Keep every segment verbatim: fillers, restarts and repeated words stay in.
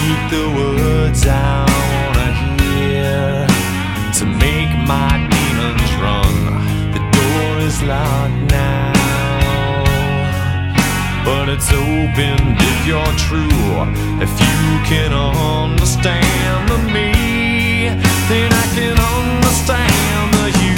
speak the words I wanna hear, to make my demons run. The door is locked now, but it's open if you're true. If you can understand the me, then I can understand the you.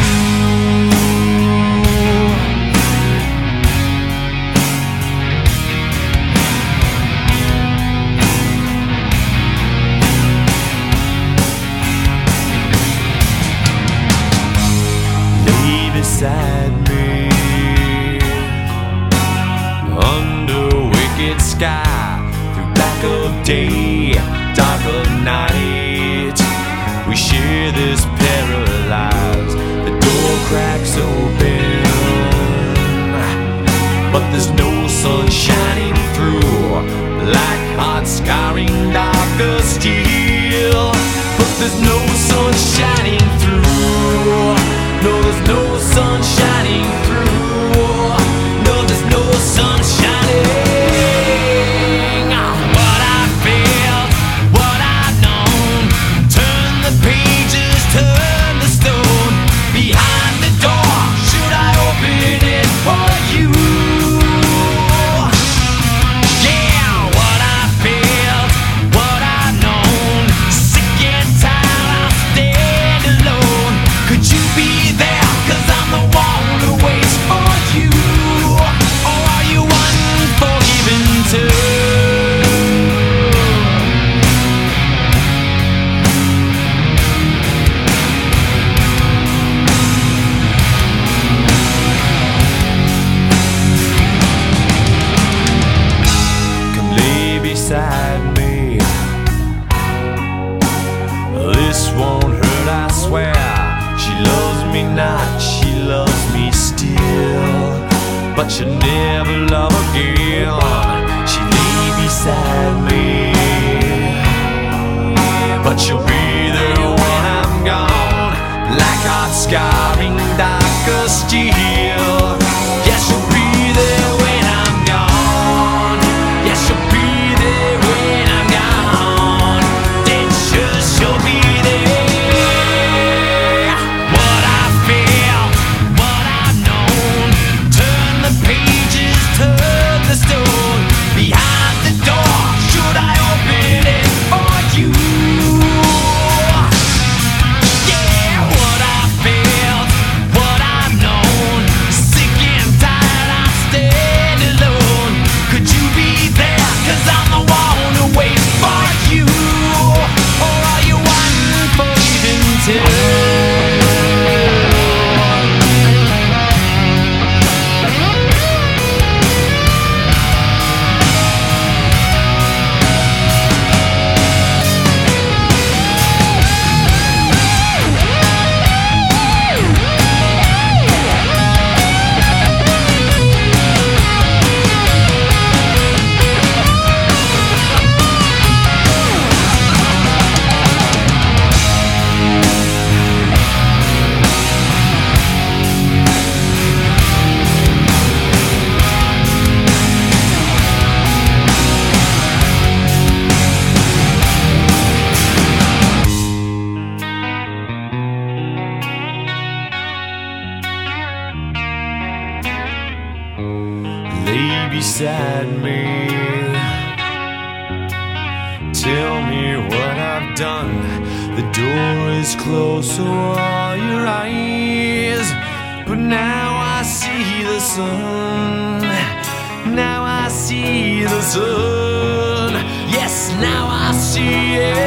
Lay beside me under wicked sky, through black of day, dark of night. We share this paralyzed. The door cracks open, but there's no sun shining through, like hot scarring dark of steel. But there's no sun shining through. No, there's no sun shining through. No, there's no sun shining. What I felt, what I've known. Turn the pages, turn the stone. Behind the door, should I open it for you? Yeah, what I felt, what I've known. Sick and tired, I'll stand alone. Could you be there? 'Cause I'm the one who waits for you. Or are you unforgiven too? Come lay beside me. This won't hurt, I swear. She loves me not, she loves me still, but she'll never love again. She lay beside me, but she'll be there when I'm gone, like hot scarring dark of steel. Yeah, she'll be there when I'm gone. Yeah, she'll be there when I'm gone. Then sure she'll be there. What I feel, what I've known. Turn the pages, turn the stone. Behind the door, should I open it for you? Yeah, what I felt, what I've known. Sick and tired, I stand alone. Could you be there? 'Cause I'm the one who waits for you. Or are you unforgiven too? Lay beside me. Tell me what I've done. The door is closed, so are your eyes. But now I see the sun. Now I see the sun. Yes, now I see it.